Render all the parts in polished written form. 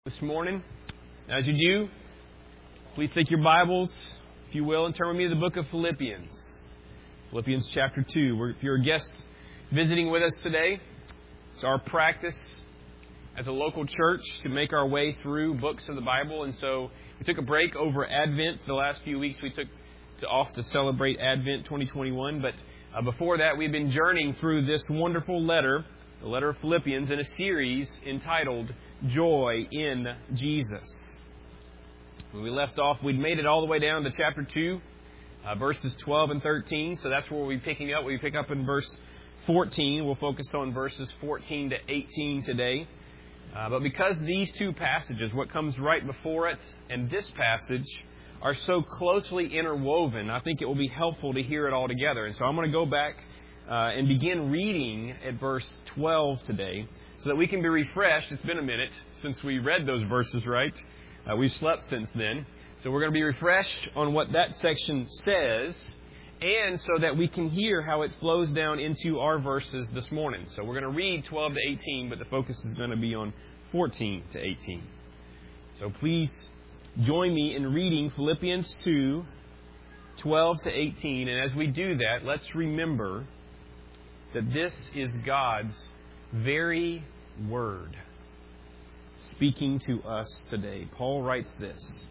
This morning. As you do, please take your Bibles, if you will, and turn with me to the book of Philippians. Philippians chapter 2. If you're a guest visiting with us today, it's our practice as a local church to make our way through books of the Bible. And so we took a break over Advent. The last few weeks we took off to celebrate Advent 2021. But before that, we've been journeying through this wonderful letter, the letter of Philippians, in a series entitled Joy in Jesus. When we left off, we'd made it all the way down to chapter 2, verses 12 and 13. So that's where we'll be picking up. We pick up in verse 14. We'll focus on verses 14 to 18 today. But because these two passages, what comes right before it and this passage, are so closely interwoven, I think it will be helpful to hear it all together. And so I'm going to go back and begin reading at verse 12 today so that we can be refreshed. It's been a minute since we read those verses, right? We've slept since then. So we're going to be refreshed on what that section says, and so that we can hear how it flows down into our verses this morning. So we're going to read 12 to 18, but the focus is going to be on 14 to 18. So please join me in reading Philippians 2, 12 to 18. And as we do that, let's remember that this is God's very word speaking to us today. Paul writes this: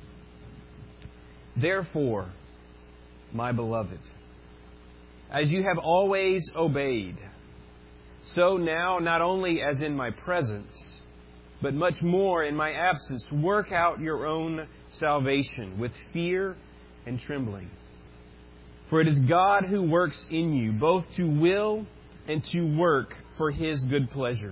"Therefore, my beloved, as you have always obeyed, so now, not only as in my presence, but much more in my absence, work out your own salvation with fear and trembling. For it is God who works in you, both to will and to work for His good pleasure.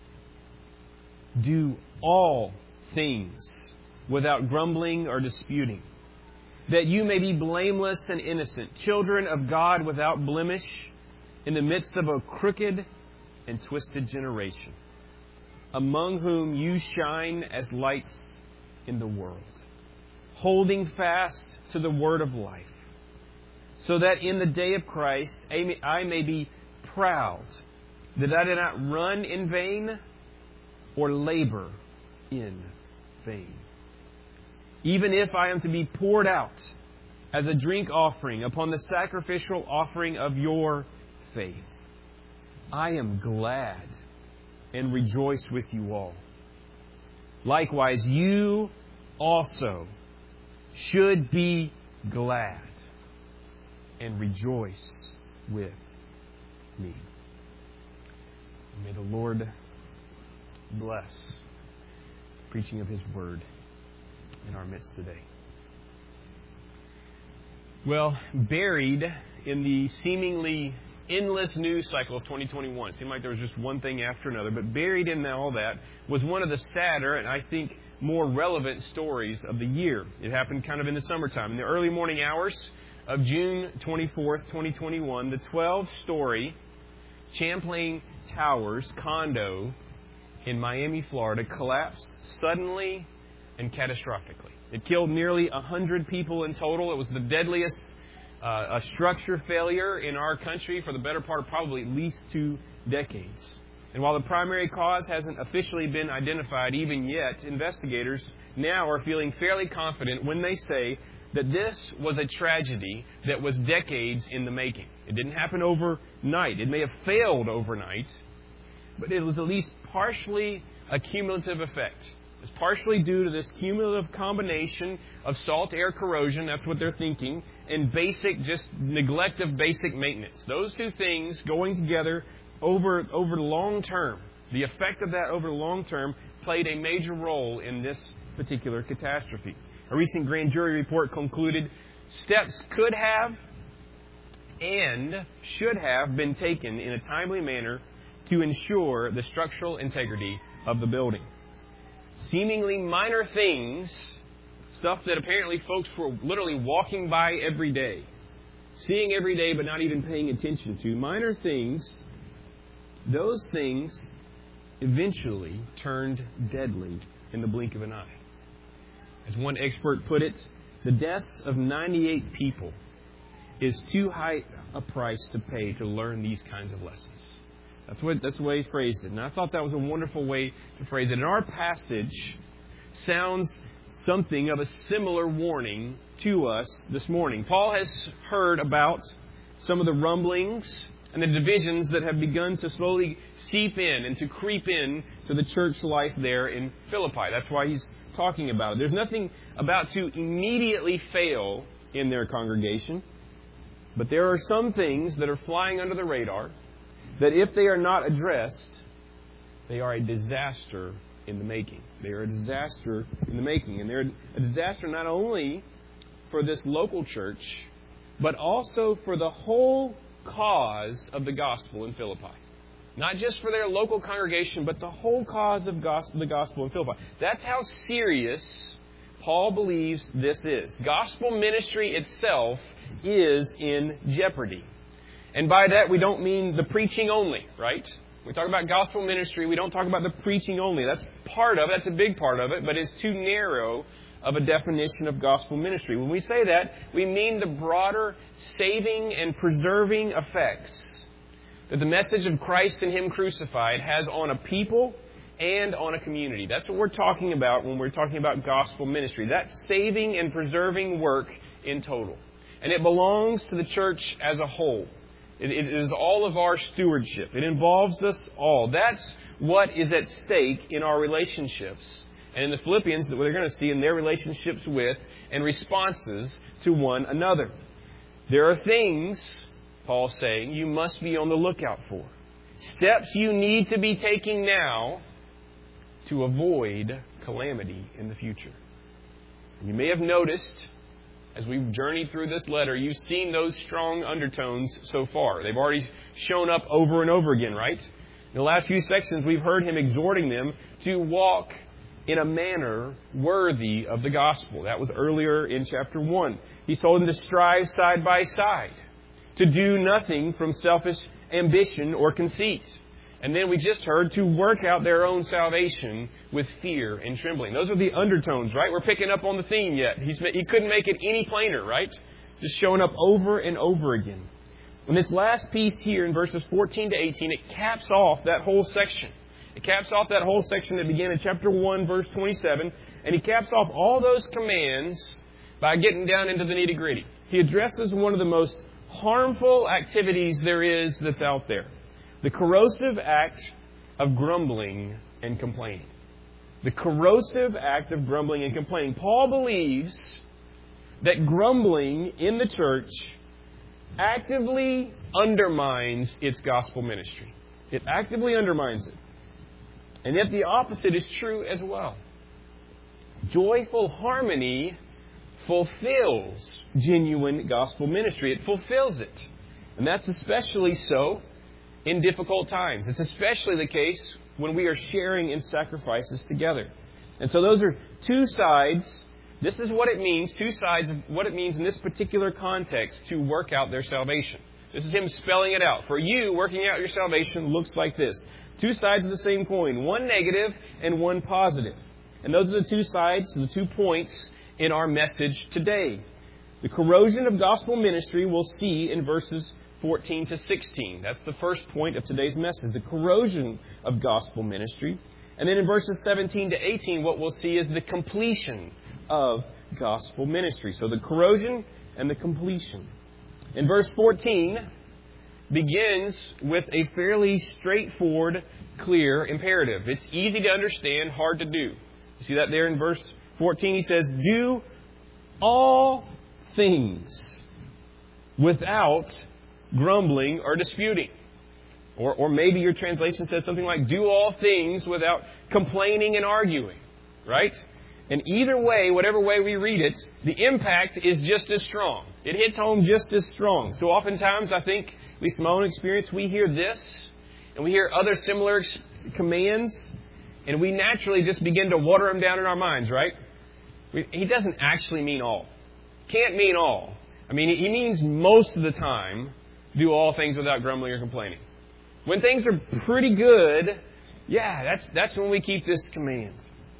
Do all things without grumbling or disputing, that you may be blameless and innocent, children of God without blemish, in the midst of a crooked and twisted generation, among whom you shine as lights in the world, holding fast to the word of life, so that in the day of Christ I may be proud that I did not run in vain or labor in vain. Even if I am to be poured out as a drink offering upon the sacrificial offering of your faith, I am glad and rejoice with you all. Likewise, you also should be glad and rejoice with me." May the Lord bless the preaching of His Word in our midst today. Well, buried in the seemingly endless news cycle of 2021, it seemed like there was just one thing after another, but buried in all that was one of the sadder and I think more relevant stories of the year. It happened kind of in the summertime. In the early morning hours of June 24th, 2021, the 12-story Champlain Towers condo in Miami, Florida, collapsed suddenly and catastrophically. It killed nearly 100 people in total. It was the deadliest structure failure in our country for the better part of probably at least 2 decades. And while the primary cause hasn't officially been identified even yet, investigators now are feeling fairly confident when they say that this was a tragedy that was decades in the making. It didn't happen overnight. It may have failed overnight, but it was at least partially a cumulative effect. It's partially due to this cumulative combination of salt-air corrosion, that's what they're thinking, and just neglect of basic maintenance. Those two things going together over the long term, the effect of that over the long term played a major role in this particular catastrophe. A recent grand jury report concluded steps could have and should have been taken in a timely manner to ensure the structural integrity of the building. Seemingly minor things, stuff that apparently folks were literally walking by every day, seeing every day but not even paying attention to, minor things, those things eventually turned deadly in the blink of an eye. As one expert put it, the deaths of 98 people is too high a price to pay to learn these kinds of lessons. That's the way he phrased it. And I thought that was a wonderful way to phrase it. And our passage sounds something of a similar warning to us this morning. Paul has heard about some of the rumblings and the divisions that have begun to slowly seep in and to creep in to the church life there in Philippi. That's why he's talking about it. There's nothing about to immediately fail in their congregation, but there are some things that are flying under the radar that if they are not addressed, they are a disaster in the making. They are a disaster in the making. And they're a disaster not only for this local church, but also for the whole cause of the gospel in Philippi. Not just for their local congregation, but the whole cause of the gospel in Philippi. That's how serious Paul believes this is. Gospel ministry itself is in jeopardy. And by that, we don't mean the preaching only, right? We talk about gospel ministry, we don't talk about the preaching only. That's part of it, that's a big part of it, but it's too narrow of a definition of gospel ministry. When we say that, we mean the broader saving and preserving effects that the message of Christ and Him crucified has on a people and on a community. That's what we're talking about when we're talking about gospel ministry. That saving and preserving work in total. And it belongs to the church as a whole. It is all of our stewardship. It involves us all. That's what is at stake in our relationships. And in the Philippians, that we're going to see in their relationships with and responses to one another. There are things, Paul's saying, you must be on the lookout for. Steps you need to be taking now to avoid calamity in the future. You may have noticed, as we've journeyed through this letter, you've seen those strong undertones so far. They've already shown up over and over again, right? In the last few sections, we've heard him exhorting them to walk in a manner worthy of the gospel. That was earlier in chapter 1. He's told them to strive side by side, to do nothing from selfish ambition or conceit. And then we just heard to work out their own salvation with fear and trembling. Those are the undertones, right? We're picking up on the theme yet. He couldn't make it any plainer, right? Just showing up over and over again. And this last piece here in verses 14 to 18, it caps off that whole section. It caps off that whole section that began in chapter 1, verse 27. And he caps off all those commands by getting down into the nitty-gritty. He addresses one of the most harmful activities there is that's out there. The corrosive act of grumbling and complaining. The corrosive act of grumbling and complaining. Paul believes that grumbling in the church actively undermines its gospel ministry. It actively undermines it. And yet the opposite is true as well. Joyful harmony fulfills genuine gospel ministry. It fulfills it. And that's especially so in difficult times. It's especially the case when we are sharing in sacrifices together. And so those are two sides. This is what it means, two sides of what it means in this particular context to work out their salvation. This is him spelling it out. For you, working out your salvation looks like this. Two sides of the same coin, one negative and one positive. And those are the two sides, the 2 points in our message today. The corrosion of gospel ministry we'll see in verses 14 to 16. That's the first point of today's message, the corrosion of gospel ministry. And then in verses 17 to 18, what we'll see is the completion of gospel ministry. So the corrosion and the completion. In verse 14 begins with a fairly straightforward, clear imperative. It's easy to understand, hard to do. You see that there in verse 14? He says, do all things without grumbling or disputing. Or maybe your translation says something like, do all things without complaining and arguing. Right? And either way, whatever way we read it, the impact is just as strong. It hits home just as strong. So oftentimes, I think, at least in my own experience, we hear this, and we hear other similar commands, and we naturally just begin to water them down in our minds, right? He doesn't actually mean all. Can't mean all. I mean, he means most of the time, do all things without grumbling or complaining. When things are pretty good, yeah, that's when we keep this command.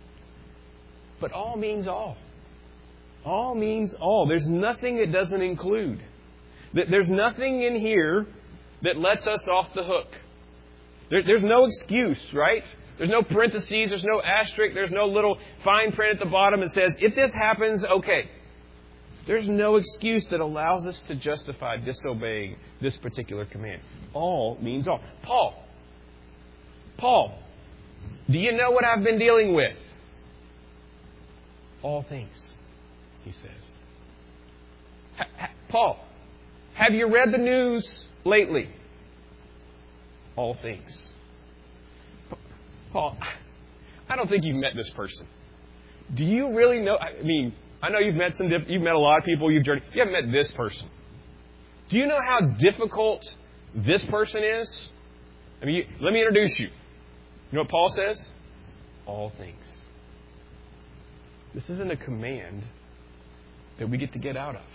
But all means all. All means all. There's nothing it doesn't include. There's nothing in here that lets us off the hook. There's no excuse, right? There's no parentheses, there's no asterisk, there's no little fine print at the bottom that says, if this happens, okay. There's no excuse that allows us to justify disobeying this particular command. All means all. Paul, do you know what I've been dealing with? All things, he says. Paul, have you read the news lately? All things. Paul, I don't think you've met this person. Do you really know? I mean, I know you've met a lot of people. You haven't met this person. Do you know how difficult this person is? I mean, let me introduce you. You know what Paul says? All things. This isn't a command that we get to get out of.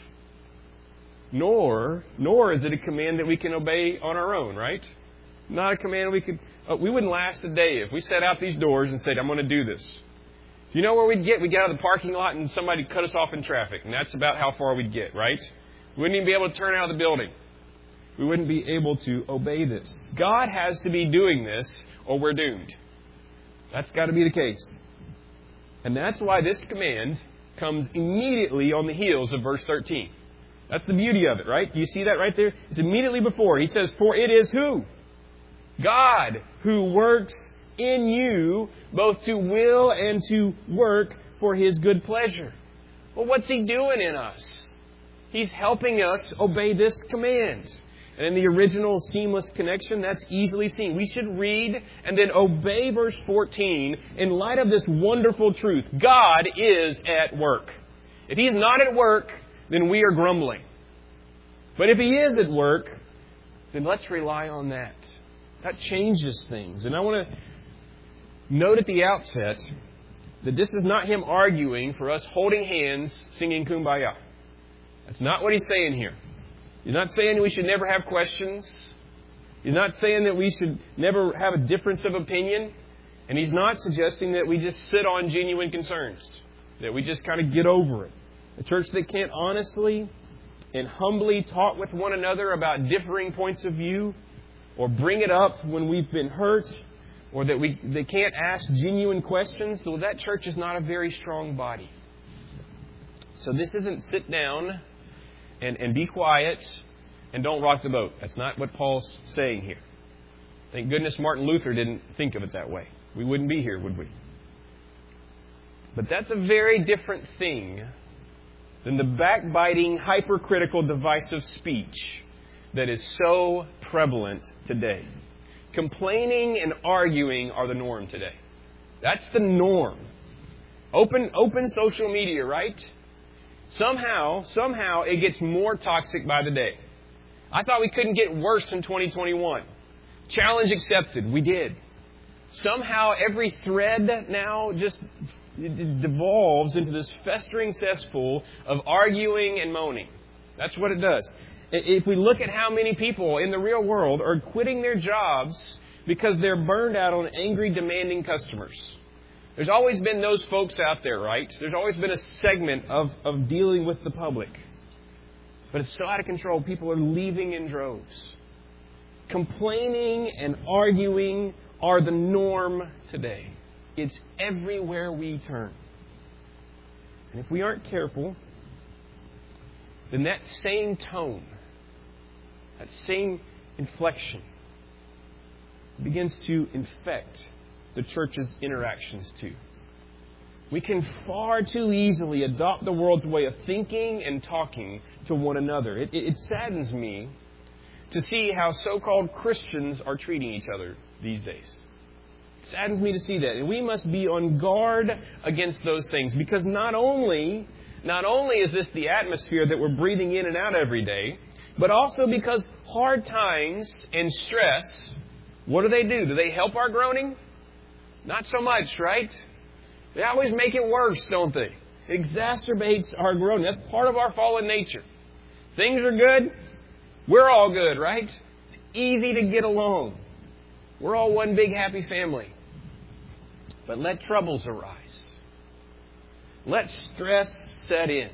Nor is it a command that we can obey on our own, right? Not a command we wouldn't last a day if we set out these doors and said, I'm going to do this. You know where we'd get? We'd get out of the parking lot and somebody cut us off in traffic. And that's about how far we'd get, right? We wouldn't even be able to turn out of the building. We wouldn't be able to obey this. God has to be doing this or we're doomed. That's got to be the case. And that's why this command comes immediately on the heels of verse 13. That's the beauty of it, right? Do you see that right there? It's immediately before. He says, for it is who? God who works in you both to will and to work for His good pleasure. Well, what's He doing in us? He's helping us obey this command. And in the original seamless connection, that's easily seen. We should read and then obey verse 14 in light of this wonderful truth. God is at work. If He's not at work, then we are grumbling. But if He is at work, then let's rely on that. That changes things. And I want to note at the outset that this is not Him arguing for us holding hands, singing Kumbaya. That's not what He's saying here. He's not saying we should never have questions. He's not saying that we should never have a difference of opinion. And He's not suggesting that we just sit on genuine concerns, that we just kind of get over it. A church that can't honestly and humbly talk with one another about differing points of view, or bring it up when we've been hurt, or that they can't ask genuine questions, well, that church is not a very strong body. So this isn't sit down and be quiet and don't rock the boat. That's not what Paul's saying here. Thank goodness Martin Luther didn't think of it that way. We wouldn't be here, would we? But that's a very different thing than the backbiting, hypercritical, divisive speech that is so prevalent today. Complaining and arguing are the norm today. That's the norm. Open social media, right? Somehow it gets more toxic by the day. I thought we couldn't get worse in 2021. Challenge accepted. We did. Somehow every thread now just devolves into this festering cesspool of arguing and moaning. That's what it does. If we look at how many people in the real world are quitting their jobs because they're burned out on angry, demanding customers. There's always been those folks out there, right? There's always been a segment of dealing with the public. But it's so out of control, people are leaving in droves. Complaining and arguing are the norm today. It's everywhere we turn. And if we aren't careful, then that same tone, that same inflection begins to infect the church's interactions too. We can far too easily adopt the world's way of thinking and talking to one another. It saddens me to see how so-called Christians are treating each other these days. It saddens me to see that. And we must be on guard against those things, because not only is this the atmosphere that we're breathing in and out every day, but also because hard times and stress, what do? Do they help our groaning? Not so much, right? They always make it worse, don't they? It exacerbates our groaning. That's part of our fallen nature. Things are good. We're all good, right? It's easy to get along. We're all one big happy family. But let troubles arise. Let stress set in.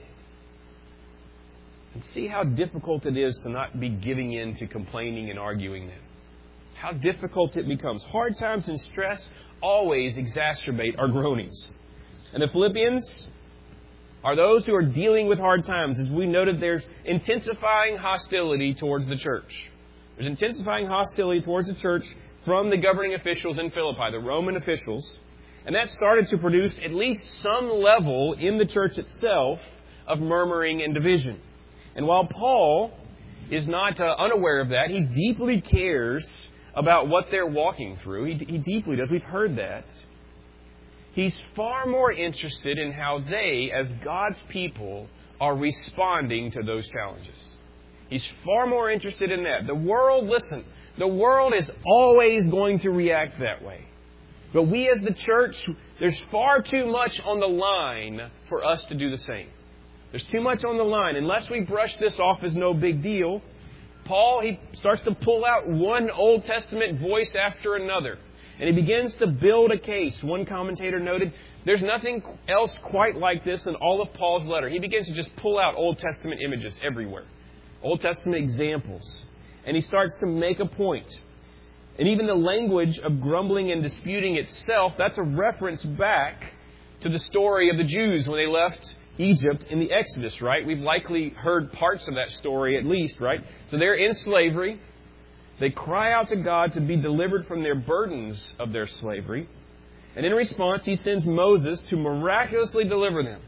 And see how difficult it is to not be giving in to complaining and arguing then. how difficult it becomes. Hard times and stress always exacerbate our groanings. And the Philippians are those who are dealing with hard times. As we noted, there's intensifying hostility towards the church. There's intensifying hostility towards the church from the governing officials in Philippi, the Roman officials. And that started to produce at least some level in the church itself of murmuring and division. And while Paul is not unaware of that, he deeply cares about what they're walking through. He deeply does. We've heard that. He's far more interested in how they, as God's people, are responding to those challenges. He's far more interested in that. The world, listen, the world is always going to react that way. But we as the church, there's far too much on the line for us to do the same. There's too much on the line. Unless we brush this off as no big deal, Paul, he starts to pull out one Old Testament voice after another. And he begins to build a case. One commentator noted, there's nothing else quite like this in all of Paul's letter. He begins to just pull out Old Testament images everywhere. Old Testament examples. And he starts to make a point. And even the language of grumbling and disputing itself, that's a reference back to the story of the Jews when they left Egypt in the Exodus, right? We've likely heard parts of that story at least, right? So they're in slavery. They cry out to God to be delivered from their burdens of their slavery. And in response, He sends Moses to miraculously deliver them.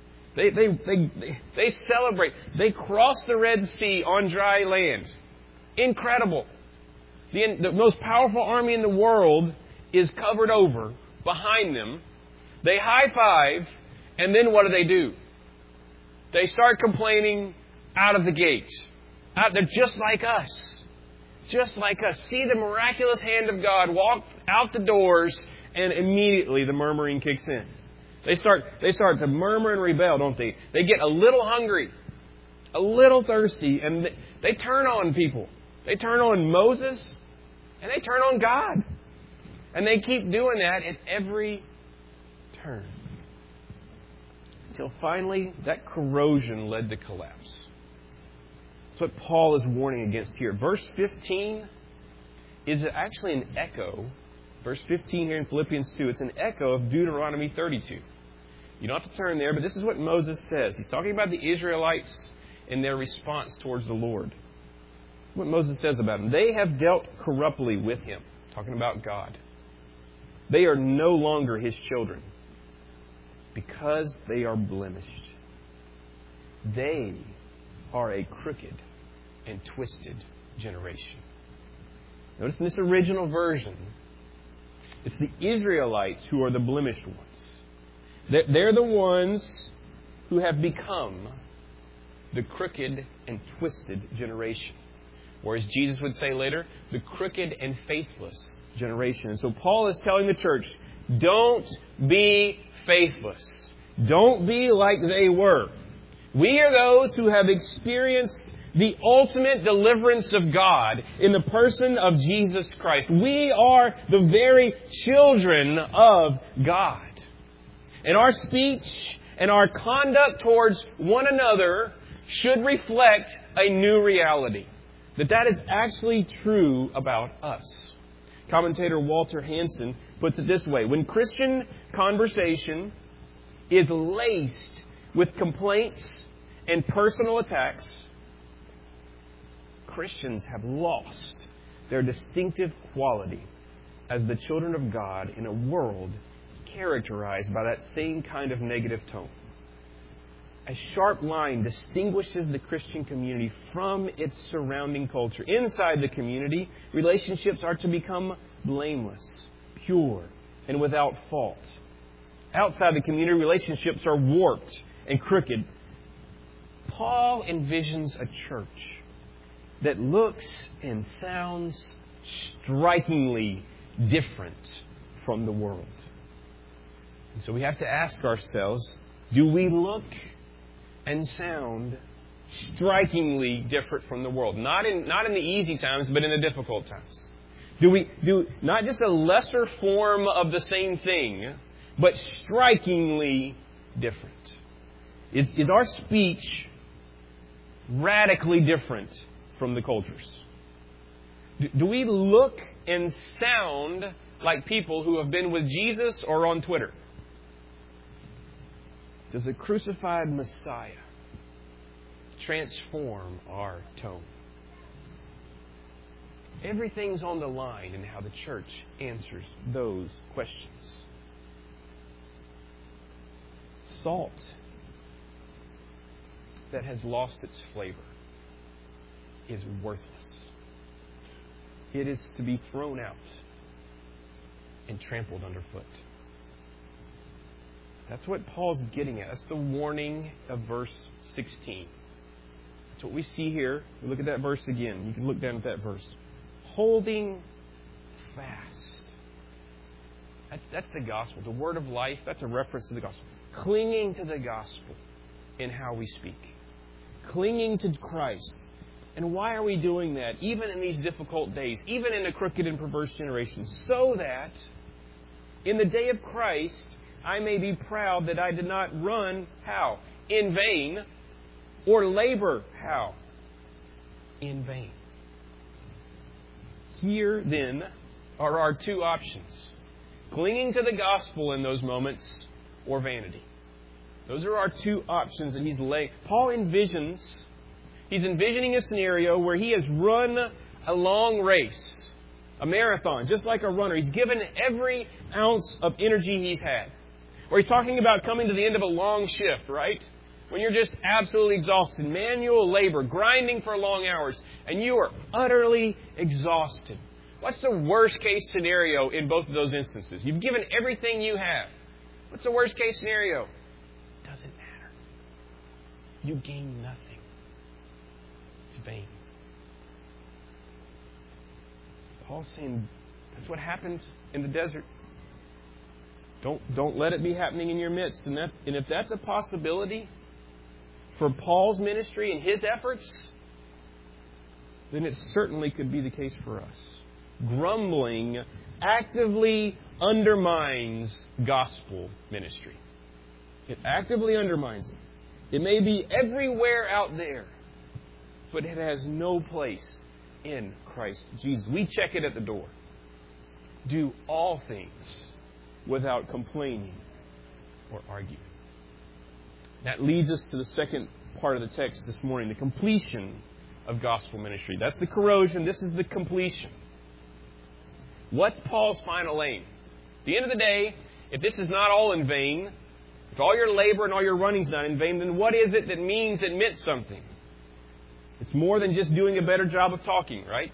They celebrate. They cross the Red Sea on dry land. Incredible. The most powerful army in the world is covered over behind them. They high-five, and then what do? They start complaining out of the gate. They're just like us. Just like us. See the miraculous hand of God walk out the doors, and immediately the murmuring kicks in. They start to murmur and rebel, don't they? They get a little hungry, a little thirsty, and they turn on people. They turn on Moses, and they turn on God. And they keep doing that at every turn. Until finally, that corrosion led to collapse. That's what Paul is warning against here. Verse 15 is actually an echo. Verse 15 here in Philippians 2, it's an echo of Deuteronomy 32. You don't have to turn there, but this is what Moses says. He's talking about the Israelites and their response towards the Lord. What Moses says about them. They have dealt corruptly with Him. Talking about God. They are no longer His children because they are blemished. They are a crooked and twisted generation. Notice in this original version, it's the Israelites who are the blemished ones. They're the ones who have become the crooked and twisted generation. Or as Jesus would say later, the crooked and faithless generation. And so Paul is telling the church, don't be faithless. Don't be like they were. We are those who have experienced the ultimate deliverance of God in the person of Jesus Christ. We are the very children of God. And our speech and our conduct towards one another should reflect a new reality. That is actually true about us. Commentator Walter Hansen puts it this way. When Christian conversation is laced with complaints and personal attacks, Christians have lost their distinctive quality as the children of God in a world characterized by that same kind of negative tone. A sharp line distinguishes the Christian community from its surrounding culture. Inside the community, relationships are to become blameless, pure, and without fault. Outside the community, relationships are warped and crooked. Paul envisions a church that looks and sounds strikingly different from the world. And so we have to ask ourselves, do we look and sound strikingly different from the world? Not in the easy times, but in the difficult times. Do we do not just a lesser form of the same thing, but strikingly different? Is our speech radically different from the cultures? Do we look and sound like people who have been with Jesus or on Twitter? Does a crucified Messiah transform our tone? Everything's on the line in how the church answers those questions. Salt that has lost its flavor is worthless. It is to be thrown out and trampled underfoot. That's what Paul's getting at. That's the warning of verse 16. That's what we see here. We look at that verse again. You can look down at that verse. Holding fast. That's the gospel. The word of life, that's a reference to the gospel. Clinging to the gospel in how we speak. Clinging to Christ. And why are we doing that? Even in these difficult days. Even in a crooked and perverse generation. So that in the day of Christ, I may be proud that I did not run, how? In vain. Or labor, how? In vain. Here, then, are our two options. Clinging to the gospel in those moments or vanity. Those are our two options that he's laying. Paul envisioning a scenario where he has run a long race, a marathon, just like a runner. He's given every ounce of energy he's had. Or he's talking about coming to the end of a long shift, right? When you're just absolutely exhausted, manual labor, grinding for long hours, and you are utterly exhausted. What's the worst case scenario in both of those instances? You've given everything you have. What's the worst case scenario? It doesn't matter. You gain nothing. It's vain. Paul's saying that's what happened in the desert. Don't let it be happening in your midst. And if that's a possibility for Paul's ministry and his efforts, then it certainly could be the case for us. Grumbling actively undermines gospel ministry. It actively undermines it. It may be everywhere out there, but it has no place in Christ Jesus. We check it at the door. Do all things without complaining or arguing. That leads us to the second part of the text this morning, the completion of gospel ministry. That's the corrosion. This is the completion. What's Paul's final aim? At the end of the day, if this is not all in vain, if all your labor and all your running's not in vain, then what is it that means it meant something? It's more than just doing a better job of talking, right?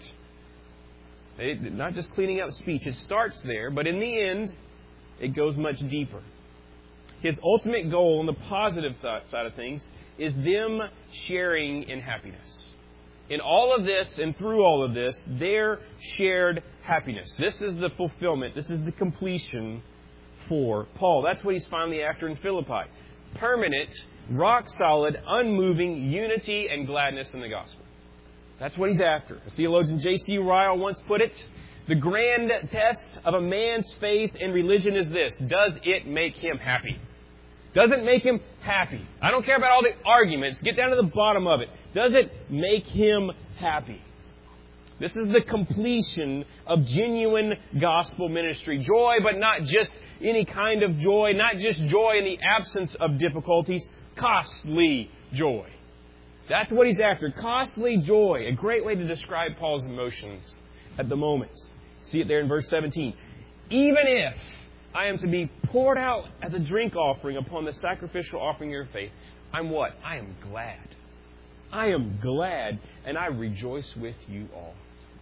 Not just cleaning up speech. It starts there, but in the end, it goes much deeper. His ultimate goal on the positive side of things is them sharing in happiness. In all of this and through all of this, their shared happiness. This is the fulfillment. This is the completion for Paul. That's what he's finally after in Philippi. Permanent, rock-solid, unmoving unity and gladness in the gospel. That's what he's after. As theologian J.C. Ryle once put it, the grand test of a man's faith and religion is this. Does it make him happy? Does it make him happy? I don't care about all the arguments. Get down to the bottom of it. Does it make him happy? This is the completion of genuine gospel ministry. Joy, but not just any kind of joy. Not just joy in the absence of difficulties. Costly joy. That's what he's after. Costly joy. A great way to describe Paul's emotions at the moment. See it there in verse 17. Even if I am to be poured out as a drink offering upon the sacrificial offering of your faith, I'm what? I am glad. I am glad, and I rejoice with you all.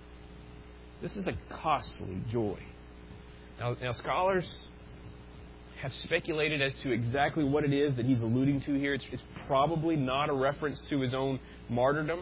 This is a costly joy. Now scholars have speculated as to exactly what it is that he's alluding to here. It's probably not a reference to his own martyrdom.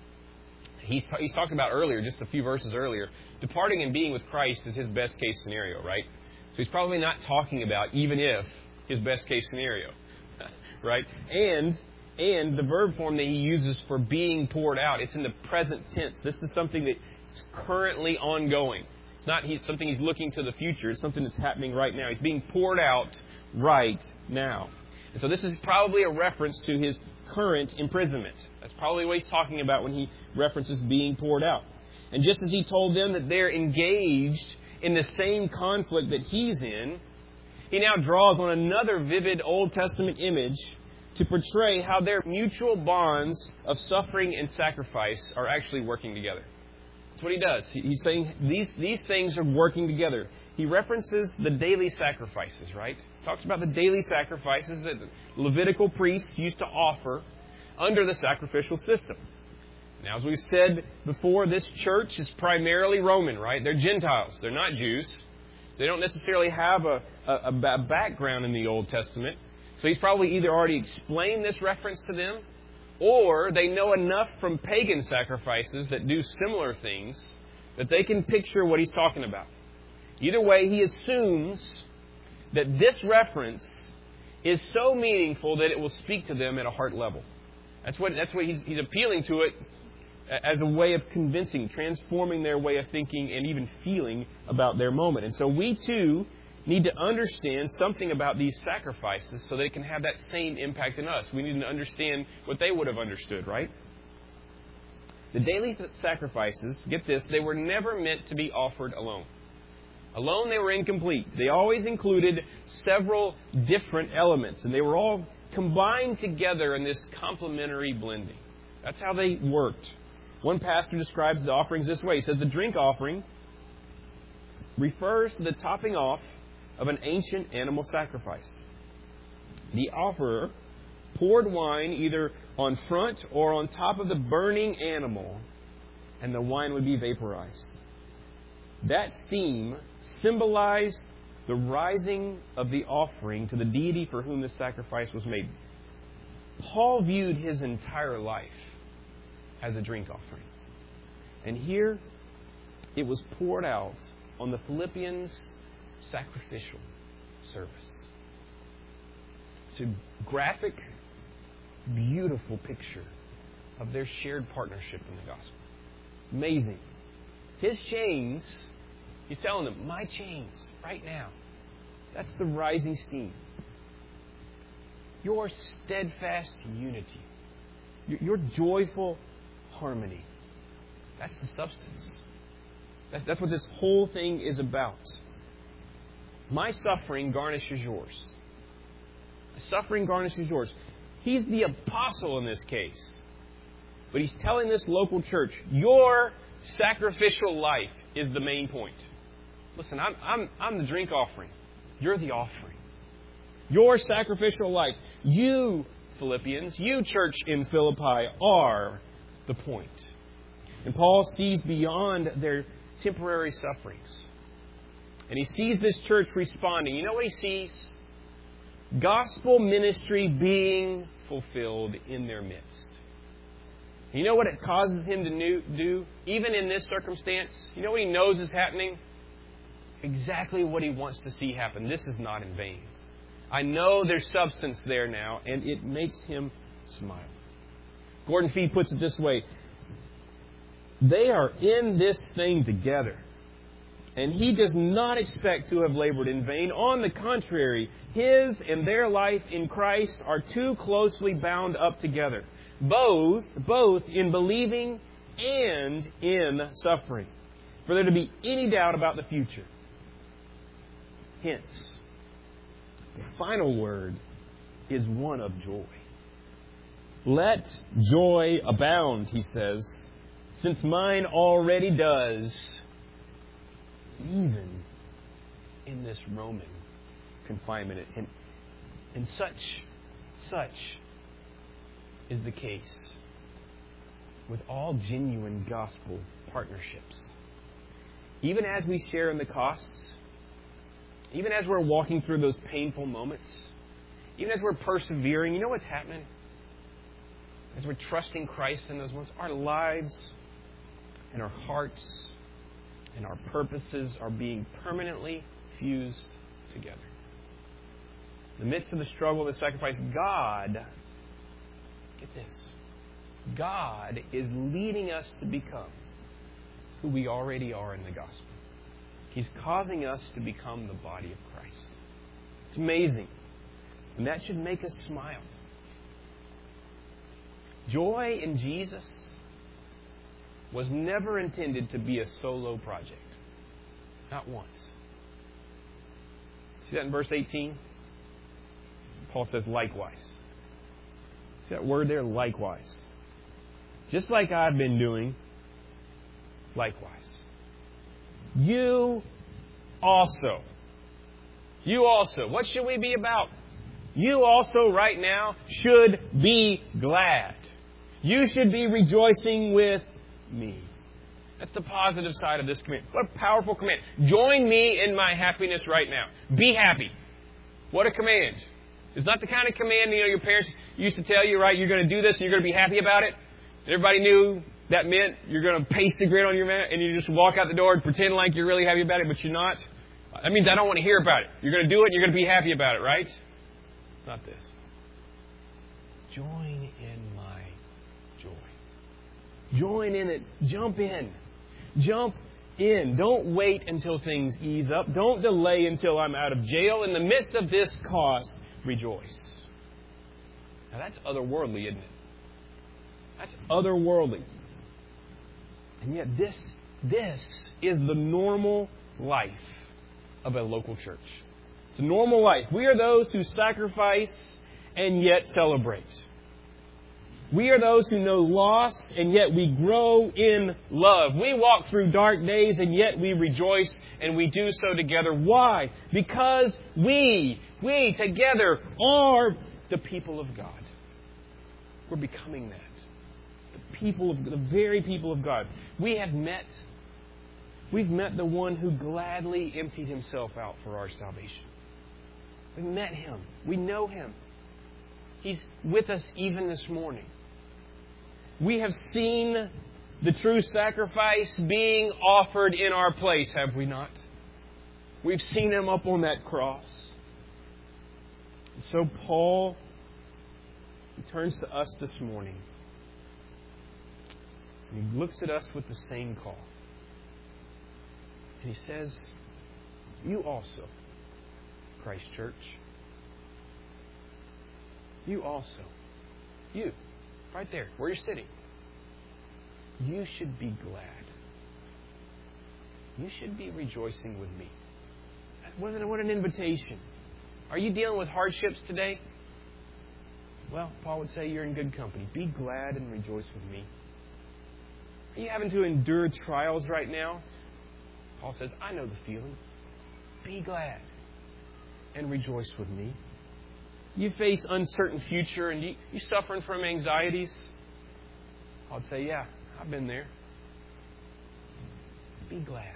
He's talked about earlier, just a few verses earlier, departing and being with Christ is his best case scenario, right? So he's probably not talking about even if his best case scenario, right? And the verb form that he uses for being poured out, it's in the present tense. This is something that's currently ongoing. It's not something he's looking to the future. It's something that's happening right now. He's being poured out right now. And so this is probably a reference to his current imprisonment. That's probably what he's talking about when he references being poured out. And just as He told them that they're engaged in the same conflict that He's in, He now draws on another vivid Old Testament image to portray how their mutual bonds of suffering and sacrifice are actually working together. That's what He does. He's saying these things are working together. He references the daily sacrifices, right? He talks about the daily sacrifices that the Levitical priests used to offer under the sacrificial system. Now, as we've said before, this church is primarily Roman, right? They're Gentiles. They're not Jews. So they don't necessarily have a background in the Old Testament. So He's probably either already explained this reference to them, or they know enough from pagan sacrifices that do similar things that they can picture what He's talking about. Either way, He assumes that this reference is so meaningful that it will speak to them at a heart level. That's what he's appealing to it as a way of convincing, transforming their way of thinking and even feeling about their moment. And so we too need to understand something about these sacrifices so that it can have that same impact in us. We need to understand what they would have understood, right? The daily sacrifices, get this, they were never meant to be offered alone. Alone, they were incomplete. They always included several different elements, and they were all combined together in this complementary blending. That's how they worked. One pastor describes the offerings this way. He says the drink offering refers to the topping off of an ancient animal sacrifice. The offerer poured wine either on front or on top of the burning animal, and the wine would be vaporized. That steam symbolized the rising of the offering to the deity for whom the sacrifice was made. Paul viewed his entire life as a drink offering. And here, it was poured out on the Philippians' sacrificial service. It's a graphic, beautiful picture of their shared partnership in the gospel. It's amazing. His chains, he's telling them, my chains, right now. That's the rising steam. Your steadfast unity. Your joyful harmony. That's the substance. That's what this whole thing is about. My suffering garnishes yours. My suffering garnishes yours. He's the apostle in this case. But he's telling this local church, your sacrificial life is the main point. Listen, I'm the drink offering. You're the offering. Your sacrificial life. You, Philippians, you church in Philippi, are the point. And Paul sees beyond their temporary sufferings. And he sees this church responding. You know what he sees? Gospel ministry being fulfilled in their midst. You know what it causes him to do, even in this circumstance? You know what he knows is happening? Exactly what he wants to see happen. This is not in vain. I know there's substance there now, and it makes him smile. Gordon Fee puts it this way. They are in this thing together. And he does not expect to have labored in vain. On the contrary, his and their life in Christ are too closely bound up together. Both in believing and in suffering, for there to be any doubt about the future. Hence, the final word is one of joy. Let joy abound, he says, since mine already does, even in this Roman confinement. And such is the case with all genuine gospel partnerships. Even as we share in the costs, even as we're walking through those painful moments, even as we're persevering, you know what's happening? As we're trusting Christ in those moments, our lives and our hearts and our purposes are being permanently fused together. In the midst of the struggle, the sacrifice, God, get this, God is leading us to become who we already are in the gospel. He's causing us to become the body of Christ. It's amazing. And that should make us smile. Joy in Jesus was never intended to be a solo project. Not once. See that in verse 18? Paul says, likewise. See that word there? Likewise. Just like I've been doing, likewise. You also. You also. What should we be about? You also right now should be glad. You should be rejoicing with me. That's the positive side of this command. What a powerful command. Join me in my happiness right now. Be happy. What a command. It's not the kind of command, your parents used to tell you, right, you're going to do this and you're going to be happy about it. Everybody knew that meant you're going to paste the grid on your mat and you just walk out the door and pretend like you're really happy about it, but you're not. That means I don't want to hear about it. You're going to do it and you're going to be happy about it, right? Not this. Join in my joy. Join in it. Jump in. Jump in. Don't wait until things ease up. Don't delay until I'm out of jail. In the midst of this cause, rejoice. Now that's otherworldly, isn't it? That's otherworldly. And yet this is the normal life of a local church. It's a normal life. We are those who sacrifice and yet celebrate. We are those who know loss and yet we grow in love. We walk through dark days and yet we rejoice and we do so together. Why? Because we together are the people of God. We're becoming that. The very people of God. We've met the one who gladly emptied himself out for our salvation. We've met him. We know him. He's with us even this morning. We have seen the true sacrifice being offered in our place, have we not? We've seen him up on that cross. And so Paul, he turns to us this morning. And he looks at us with the same call. And he says, you also, Christ Church, you also, you, right there, where you're sitting, you should be glad. You should be rejoicing with me. What an invitation. Are you dealing with hardships today? Well, Paul would say you're in good company. Be glad and rejoice with me. Are you having to endure trials right now? Paul says, I know the feeling. Be glad and rejoice with me. You face uncertain future and you suffering from anxieties. I'd say, yeah, I've been there. Be glad.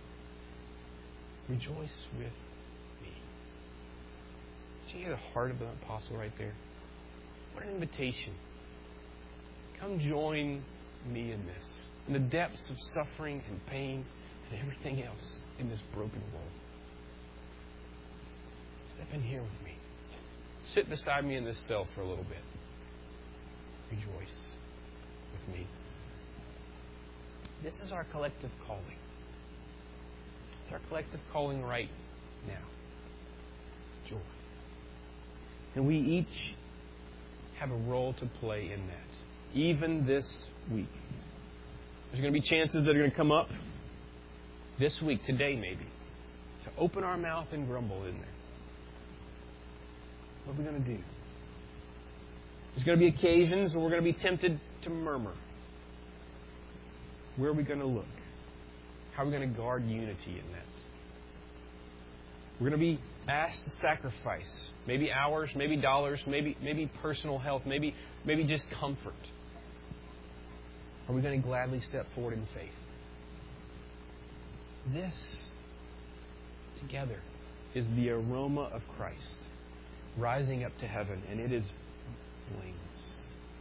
Rejoice with me. See, you hear the heart of the apostle right there? What an invitation. Come join me in this. In the depths of suffering and pain and everything else in this broken world. Step in here with me. Sit beside me in this cell for a little bit. Rejoice with me. This is our collective calling. It's our collective calling right now. Joy. And we each have a role to play in that. Even this week. There's going to be chances that are going to come up this week, today maybe, to open our mouth and grumble in there. What are we going to do? There's going to be occasions where we're going to be tempted to murmur. Where are we going to look? How are we going to guard unity in that? We're going to be asked to sacrifice. Maybe hours, maybe dollars, maybe personal health, maybe just comfort. Are we going to gladly step forward in faith? This, together, is the aroma of Christ rising up to heaven, and it is blameless.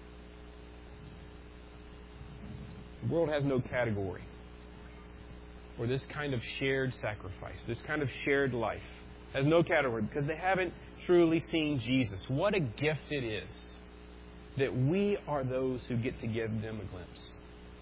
The world has no category for this kind of shared sacrifice, this kind of shared life. Has no category because they haven't truly seen Jesus. What a gift it is that we are those who get to give them a glimpse.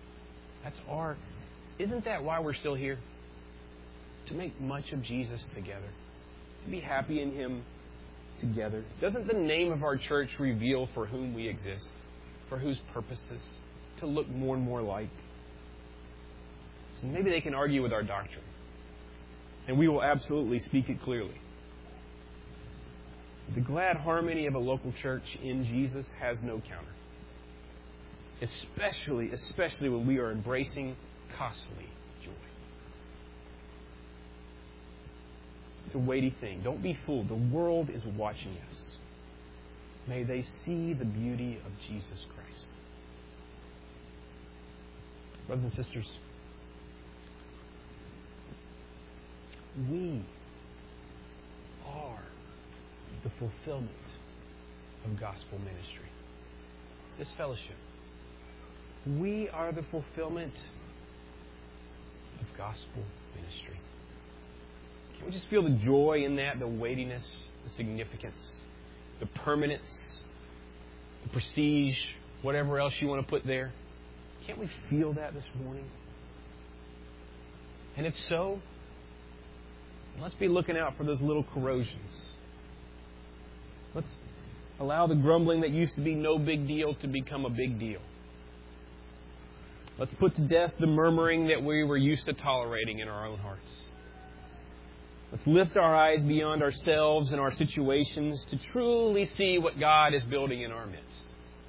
Isn't that why we're still here? To make much of Jesus together. To be happy in Him together. Doesn't the name of our church reveal for whom we exist? For whose purposes? To look more and more like And maybe they can argue with our doctrine. And we will absolutely speak it clearly. The glad harmony of a local church in Jesus has no counter. Especially when we are embracing costly joy. It's a weighty thing. Don't be fooled. The world is watching us. May they see the beauty of Jesus Christ. Brothers and sisters, we are the fulfillment of gospel ministry. This fellowship. We are the fulfillment of gospel ministry. Can we just feel the joy in that, the weightiness, the significance, the permanence, the prestige, whatever else you want to put there? Can't we feel that this morning? And if so, let's be looking out for those little corrosions. Let's allow the grumbling that used to be no big deal to become a big deal. Let's put to death the murmuring that we were used to tolerating in our own hearts. Let's lift our eyes beyond ourselves and our situations to truly see what God is building in our midst.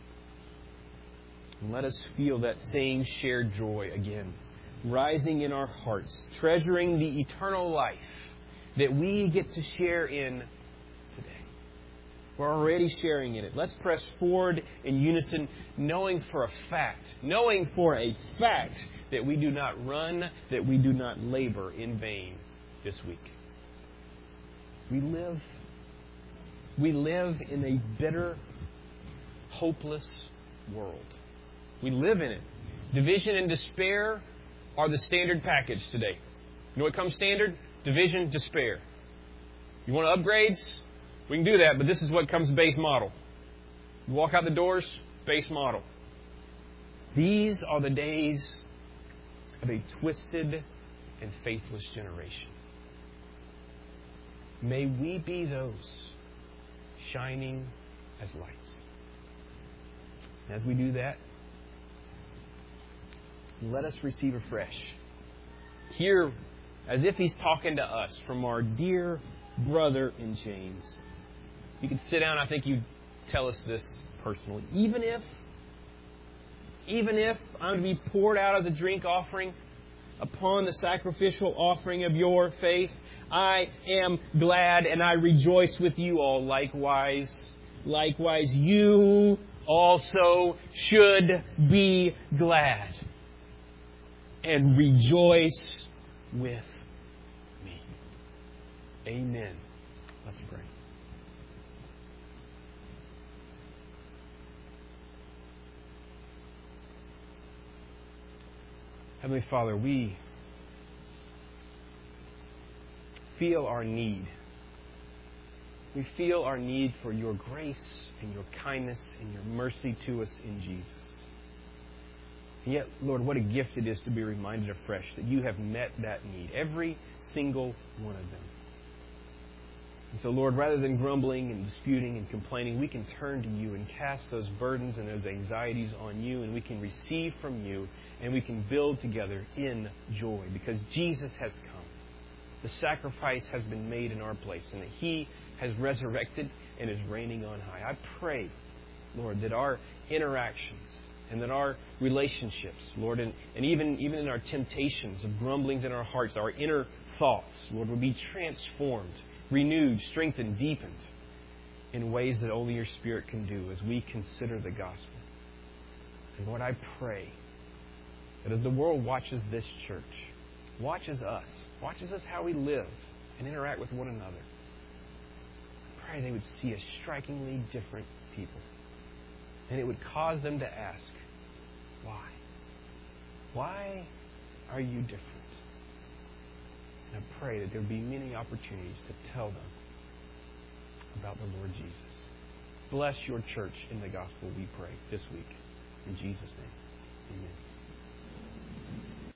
And let us feel that same shared joy again, rising in our hearts, treasuring the eternal life that we get to share in today. We're already sharing in it. Let's press forward in unison, knowing for a fact that we do not run, that we do not labor in vain this week. We live in a bitter, hopeless world. We live in it. Division and despair are the standard package today. You know what comes standard? Division, despair. You want upgrades? We can do that, but this is what comes base model. You walk out the doors, base model. These are the days of a twisted and faithless generation. May we be those shining as lights. And as we do that, let us receive afresh. Hear as if He's talking to us from our dear brother in chains. You could sit down, I think you'd tell us this personally. Even if I'm to be poured out as a drink offering upon the sacrificial offering of your faith, I am glad and I rejoice with you all. Likewise, you also should be glad and rejoice with me. Amen. Let's pray. Heavenly Father, we feel our need. We feel our need for your grace and your kindness and your mercy to us in Jesus. And yet, Lord, what a gift it is to be reminded afresh that you have met that need, every single one of them. And so, Lord, rather than grumbling and disputing and complaining, we can turn to you and cast those burdens and those anxieties on you, and we can receive from you, and we can build together in joy because Jesus has come. The sacrifice has been made in our place, and that He has resurrected and is reigning on high. I pray, Lord, that our interactions and that our relationships, Lord, and even in our temptations of grumblings in our hearts, our inner thoughts, Lord, will be transformed, renewed, strengthened, deepened in ways that only your Spirit can do as we consider the gospel. And Lord, I pray that as the world watches this church, watches us how we live and interact with one another, I pray they would see a strikingly different people. And it would cause them to ask, why? Why are you different? And I pray that there would be many opportunities to tell them about the Lord Jesus. Bless your church in the gospel, we pray, this week. In Jesus' name, amen.